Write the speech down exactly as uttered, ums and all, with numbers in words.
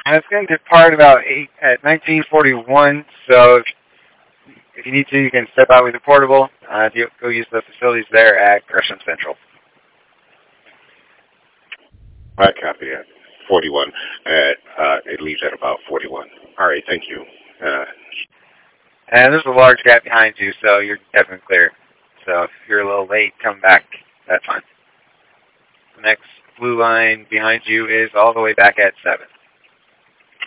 And it's going to depart about eight at nineteen forty-one. So if, if you need to, you can step out with a portable. Uh, go use the facilities there at Gresham Central. I copy it. forty-one. At, uh, it leaves at about forty-one. All right, thank you. Uh, and there's a large gap behind you, so you're definitely clear. So if you're a little late, come back. That's fine. The next blue line behind you is all the way back at seven.